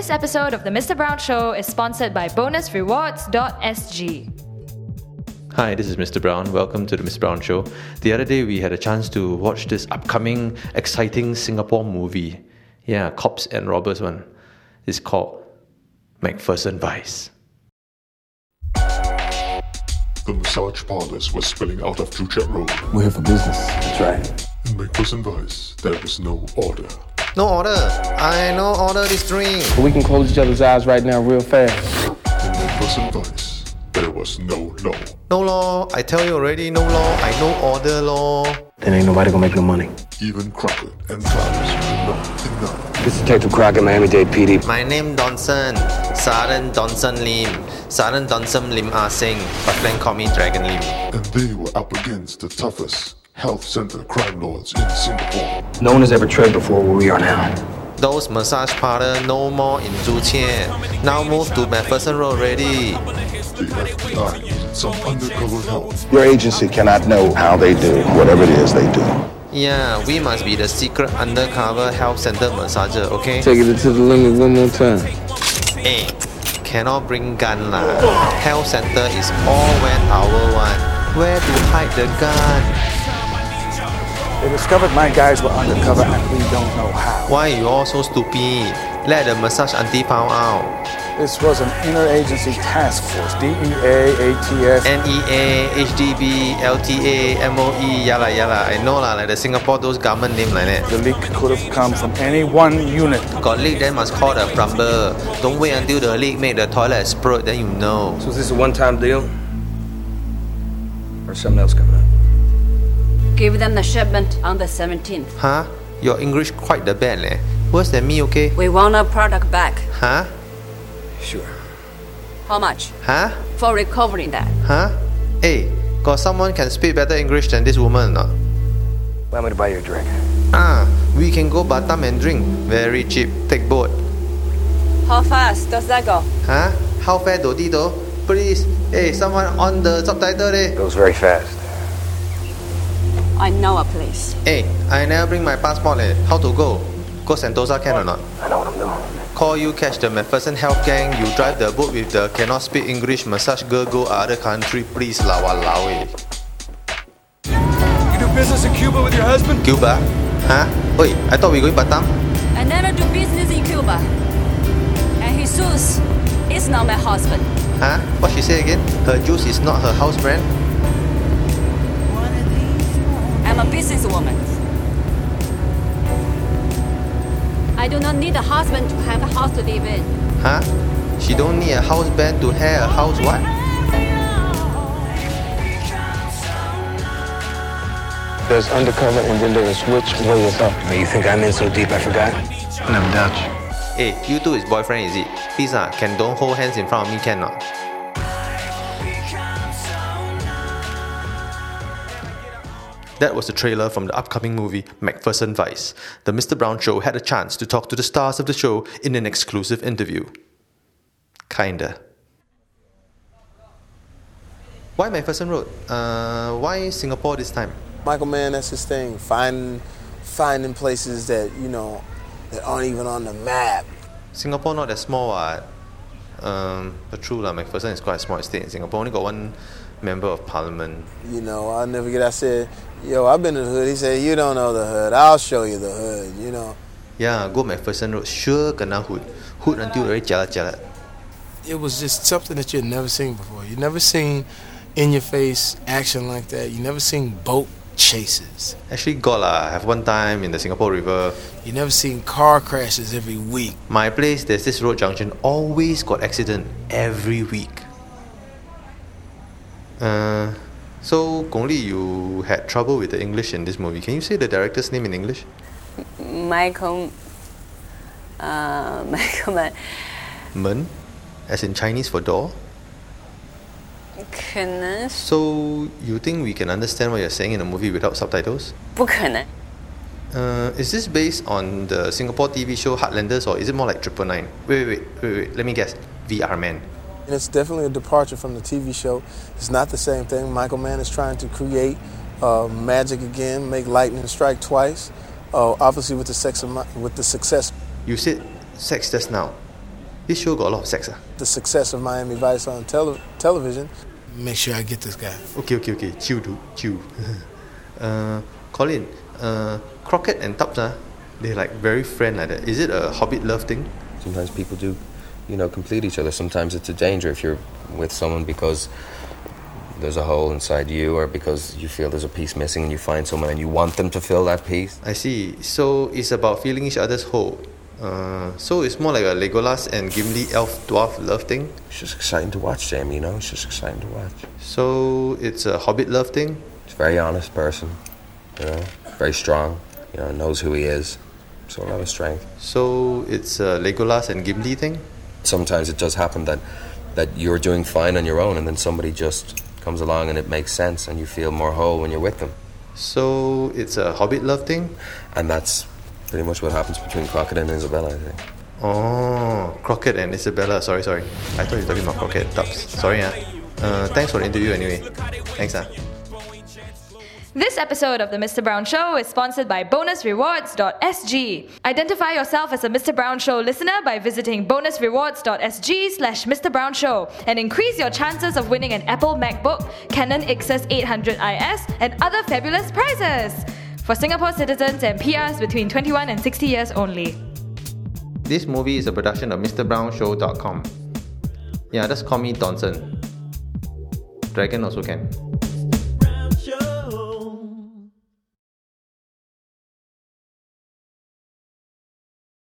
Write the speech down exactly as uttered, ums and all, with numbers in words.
This episode of The Mister Brown Show is sponsored by bonus rewards dot s g. Hi, this is Mister Brown. Welcome to The Mister Brown Show. The other day we had a chance to watch this upcoming, exciting Singapore movie. Yeah, Cops and Robbers one. It's called McPherson Vice. The massage parlors were spilling out of Joo Chiat Road. We're here for business. That's right. In McPherson Vice, there was no order. No order. I no order this drink. But we can close each other's eyes right now real fast. In McPherson Vice, there was no law. No law. I tell you already, no law. I no order law. Then ain't nobody gonna make no money. Even Crockett and Travis were not enough. This is Detective Crockett, Miami-Dade P D. My name Donson. Sergeant Donson Lim. Sergeant Donson Lim Ah Sing. But friend call me Dragon Lim. And they were up against the toughest health center crime lords in Singapore. No one has ever tread before where we are now. Those massage parlor no more in Joo Chiat. Now move to McPherson Road already. The F B I needed some undercover help. Your agency cannot know how they do whatever it is they do. Yeah, we must be the secret undercover health center massager, okay? Take it to the limit one more time. Hey, cannot bring gun lah. Health center is all when our one. Where to hide the gun? They discovered my guys were undercover and we don't know how. Why you all so stupid? Let the massage auntie found out. This was an interagency task force. D E A, A T F, N E A, H D B, L T A, M O E, yala yala. I know lah, like the Singapore those government name like that. The leak could have come from any one unit. Got leak then must call the plumber. Don't wait until the leak make the toilet explode, then you know. So is this a one-time deal? Or something else coming up? Give them the shipment on the seventeenth. Huh? Your English quite the bad leh. Worse than me, okay? We want our product back. Huh? Sure. How much? Huh? For recovering that. Huh? Hey, got someone can speak better English than this woman or not? Allow me to buy you a drink. Ah, we can go Batam and drink. Very cheap. Take boat. How fast does that go? Huh? How fair do they though? Please. Hey, someone on the subtitle eh? It goes very fast. I know a place. Hey, I never bring my passport eh. How to go? Go Sentosa can or not? I know what I'm doing. Call you catch the McPherson Health Gang. You drive the boat with the cannot speak English massage girl go other country. Please la walao eh. You do business in Cuba with your husband? Cuba? Huh? Oi, I thought we going Batam. I never do business in Cuba. And Jesus is not my husband. Huh? What she say again? Her juice is not her house brand? I'm a businesswoman. I do not need a husband to have a house to live in. Huh? She don't need a house band to have a house what? There's undercover and then there's which way is up. You think I'm in so deep I forgot? Never doubt you. Hey, you two is boyfriend is it? Please ah, can don't hold hands in front of me can not? That was the trailer from the upcoming movie McPherson Vice. The Mister Brown Show had a chance to talk to the stars of the show in an exclusive interview. Kinda. Why McPherson Road? Uh, why Singapore this time? Michael Mann, that's his thing. Finding, finding places that, you know, that aren't even on the map. Singapore not that small what? Um, but true lah, McPherson is quite a small state in Singapore. Only got one member of parliament. You know, I'll never get, I said, yo, I've been in the hood. He said, you don't know the hood. I'll show you the hood, you know. Yeah, go McPherson Road. Sure kena hood. Hood until very jalat-jalat. It was just something that you'd never seen before. You'd never seen in-your-face action like that. You never seen boat chases. Actually got lah. I have one time in the Singapore River. You never seen car crashes every week. My place, there's this road junction. Always got accident. Every week. Uh, so, Gong Li, you had trouble with the English in this movie. Can you say the director's name in English? Michael... Uh, Michael Man. Men? As in Chinese for door? 可能 So, you think we can understand what you're saying in the movie without subtitles? 不可能 Uh, is this based on the Singapore T V show Heartlanders or is it more like Triple Nine? Wait, wait, wait, wait, wait. Let me guess. V R Man. And it's definitely a departure from the T V show. It's not the same thing. Michael Mann is trying to create uh, magic again, make lightning strike twice. Uh, obviously, with the sex, with the success. You said sex just now. This show got a lot of sex. Ah. The success of Miami Vice on tele- television, make sure I get this guy. Okay, okay, okay. Chill, dude. Chill. uh, Colin, uh, Crockett and Tubbs, ah, they're like very friend like that. Is it a Hobbit love thing? Sometimes people do, you know, complete each other. Sometimes it's a danger if you're with someone because there's a hole inside you, or because you feel there's a piece missing and you find someone and you want them to fill that piece. I see. So it's about filling each other's hole. Uh, so it's more like a Legolas and Gimli elf dwarf love thing? It's just exciting to watch, Jamie, you know? It's just exciting to watch. So it's a Hobbit love thing? It's a very honest person, you know? Very strong, you know, knows who he is. So a lot of strength. So it's a Legolas and Gimli thing? Sometimes it does happen that, that you're doing fine on your own and then somebody just comes along and it makes sense and you feel more whole when you're with them. So it's a Hobbit love thing? And that's pretty much what happens between Crockett and Isabella, I think. Oh, Crockett and Isabella. Sorry, sorry. I thought you were talking about Crockett and Tubbs. Sorry, ah. Uh, thanks for the interview anyway. Thanks, ah. This episode of The Mister Brown Show is sponsored by bonus rewards dot s g. Identify yourself as a Mister Brown Show listener by visiting bonus rewards dot s g slash Mister Brown Show and increase your chances of winning an Apple MacBook, Canon Xus eight hundred I S, and other fabulous prizes. For Singapore citizens and P Rs between twenty-one and sixty years only. This movie is a production of Mr Brown Show dot com. Yeah, just call me Donson. Dragon also can.